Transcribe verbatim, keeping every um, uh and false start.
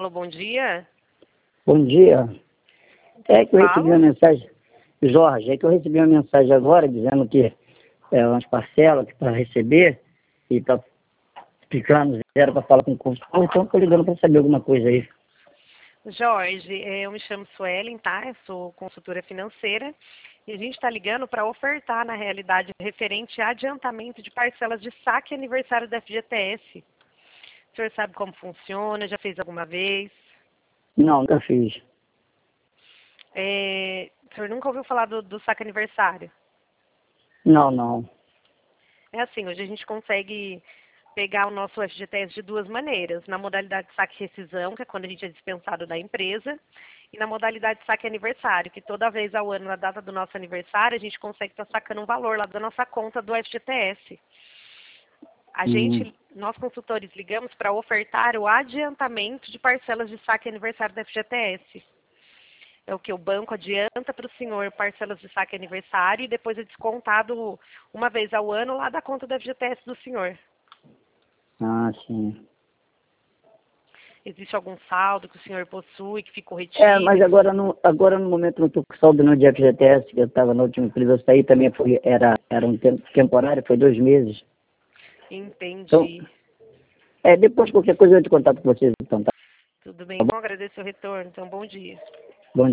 Alô, bom dia. Bom dia. É que eu Fala. recebi uma mensagem, Jorge, é que eu recebi uma mensagem agora dizendo que é umas parcelas que para receber e está ficando zero para falar com o consultor, então estou ligando para saber alguma coisa aí. Jorge, eh, eu me chamo Suelen, tá? Eu sou consultora financeira e a gente está ligando para ofertar, na realidade, referente a adiantamento de parcelas de saque e aniversário da F G T S. O senhor sabe como funciona? Já fez alguma vez? Não, nunca fiz. É, o senhor nunca ouviu falar do, do saque aniversário? Não, não. É assim, hoje a gente consegue pegar o nosso F G T S de duas maneiras. Na modalidade de saque e rescisão, que é quando a gente é dispensado da empresa, e na modalidade de saque e aniversário, que toda vez ao ano, na data do nosso aniversário, a gente consegue estar sacando um valor lá da nossa conta do F G T S. A Hum. gente, nós consultores, ligamos para ofertar o adiantamento de parcelas de saque e aniversário da F G T S. É o que o banco adianta para o senhor parcelas de saque e aniversário e depois é descontado uma vez ao ano lá da conta da F G T S do senhor. Ah, sim. Existe algum saldo que o senhor possui, que ficou retido? É, mas agora no, agora no momento não estou com saldo não de F G T S, que eu estava na última empresa, eu saí também, foi, era, era um tempo temporário, foi dois meses. Então, Entendi. é, depois qualquer coisa eu te contato com vocês, então, tá? Tudo bem, então agradeço o retorno. Então, bom dia.